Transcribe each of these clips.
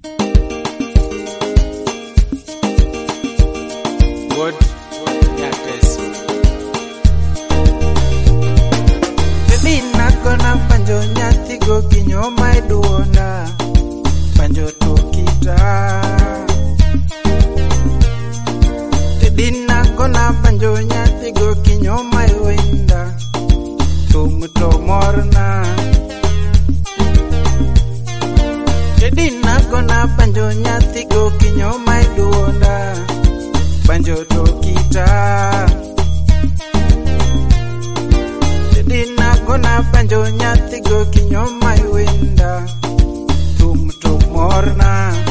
Good. Yates. Baby nakona panjo nyathi go kinyo mai duona. Panjo to kita. Baby nakona panjo nyathi go kinyo mai wenda. Tum to morna. Baby nakona panjo nyathi go kinyo mai duona. Panjo to kita. Dina gona panjo nyathi go kinyo mai wenda. Tum to morna.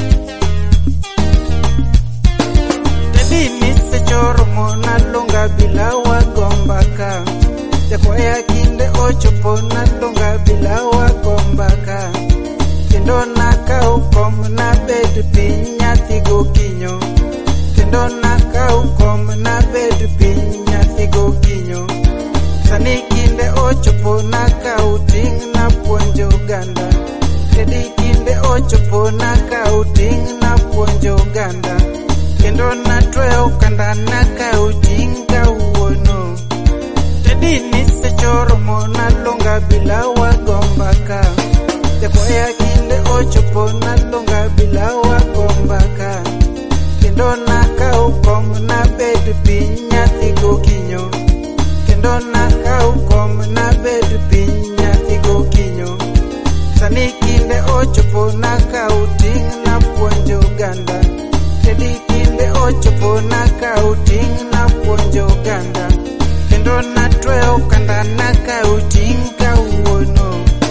Dini se choro mona longa bila wagombaka. Jakwaya kinde ochopo na longa bila wagombaka. Kendo naka ukom na bed piny nyathi go kinyo. Kendo naka ukom na bed piny nyathi go kinyo. Sani kinde ochopo naka uting na puonjo ganda. Kedi kinde ochopo naka uting na puonjo ganda. Kendo na tweo kanda naka uting ka uono. Kedi nise choro mona longa bila wagombaka. Jakwaya kinde ochopo na longa bila wagombaka. Kendo naka ukom na bed piny nyathi go kinyo. Kendo naka ukom na bed piny nyathi go kinyo. Sani kinde ochopo naka uting na puonjo ganda. Kedi kinde ochopo naka uting na puonjo ganda. Kendo na tweo kanda naka uting ka uono.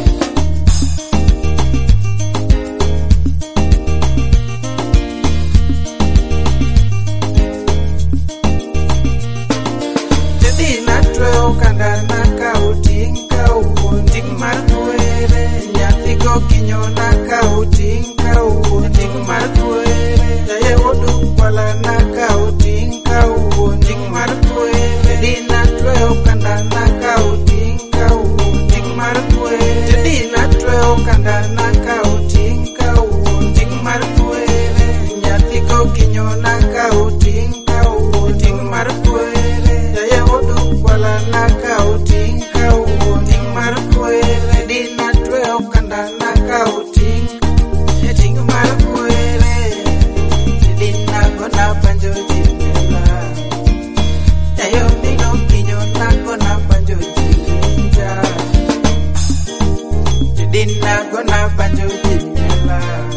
Kanda naka uting ka uon ting mar kuere nyathi go kinyo naka uting ka uon ting mar kuere jaye odu kwala naka uting ka uon ting mar kuere dina tweo kanda naka uting ka uon ting mar kuere dina tweo kanda naka uting ka uon ting mar kuere nyathi go kinyo naka uting ka uon ting mar kuere jaye odu kwala naka uting ka uon ting mar kuere dina tweo kanda naka uting ting mar kuere dina gona panjo jimela jayo mino kinyo na gona panjo jiminja dina gona panjo jimela.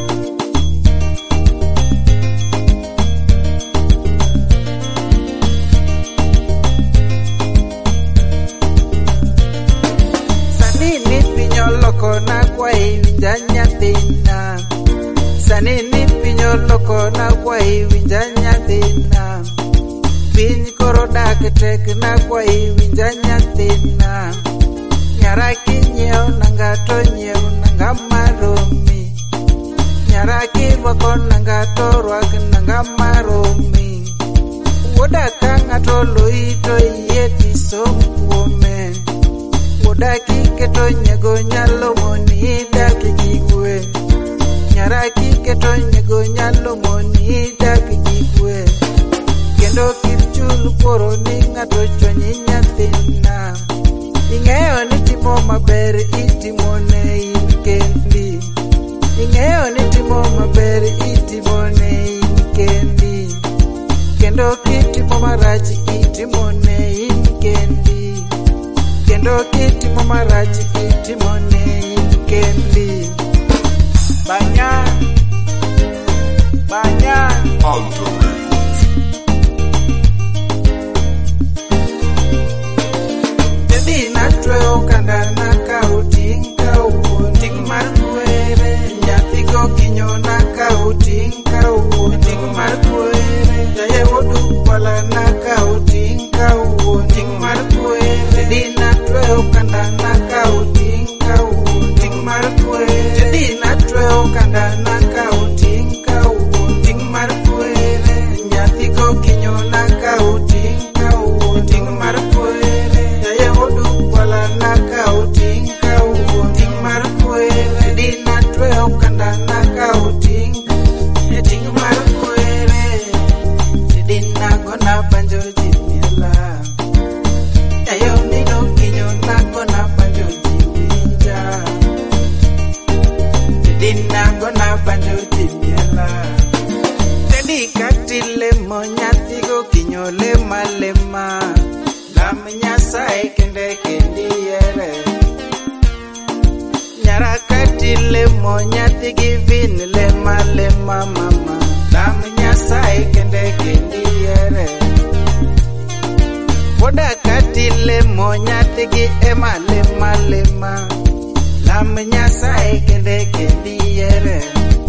Loko na kwai winja nyathina. Sani ni pinyo loko na kwai winja nyathina. Piny koro dak tek na kwai winja nyathina. Nyara kinyeo nanga to nyeo nanga maromi. Nyara kirwako nanga to rwak nanga maromi. Woda ka ng'ato loito ieti som kuome. Woda kiketo nyego nyalo moni dak gigwe. Nyara kiketo nyego nyalo moni dak gigwe. Kendo kirchul poro ni ng'ato chonyi nyathina. Ing'eyo ni timo maber itimo ne in kendi. Ing'eyo ni timo maber itimo ne in kendi. Kendo kitimo marach itimo ne in kendi. Kendo kitimo marach itimo ne in kendi. Banyan Baby na tweo kanda naka uting ka uon ting mar kuere nyathi go kinyo naka uting ka uon ting mar kuere jaye odu kwala naka uting ka uon ting mar kuere dina tweo kanda naka uting ka uon ting mar kuere dina tweo kanda naka uting ka uon ting mar kuere nyango na banjo timiela. Tedi katile mo nyathigo kinyole malema. Lam Nyasaye kende kendiere. Nyara katile mo nyathigi vinle malema mama. Lam Nyasaye kende kendiere. Woda katile mo nyathigi emalema lema. Lam Nyasaye kende kendiere.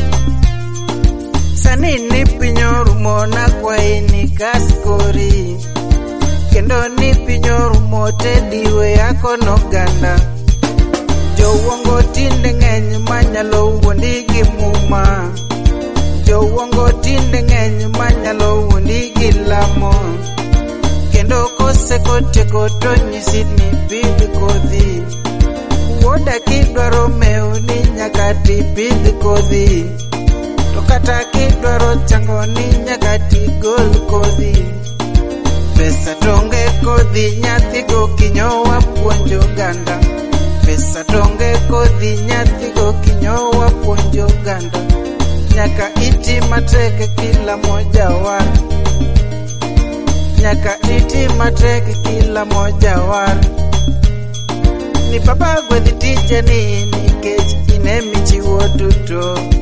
Sani ni pinyoru mona kwa ini kaskori. Kendo ni pinyoru mote diwe yako no ganda. Jowongo tinde ng'eny manyalo wuondi gi muma. Jowongo tinde ng'eny manyalo wuondi gi lamo. Kendo kosekotieko to nyisi ni pidh kodhi. Wuoda kidwaro mew ni nyaka tipidh kodhi. To kata kidwaro chango ni nyaka tigol kodhi. Pesa tonge kodhi nyathigo kinyowa puonjo ganda. Pesa tonge kodhi nyathigo kinyowa puonjo ganda. Nyaka iti matek kila moja war. Nyaka iti matek kila moja war. Ni baba gwedhi tije ni nikech inemichiwo duto.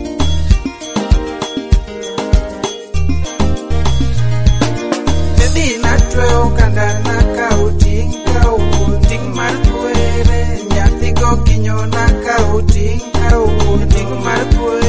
Tedi natweo kanda nakauting kauting mar kwere. Nyathigo kinyo nakauting kauting mar kwere.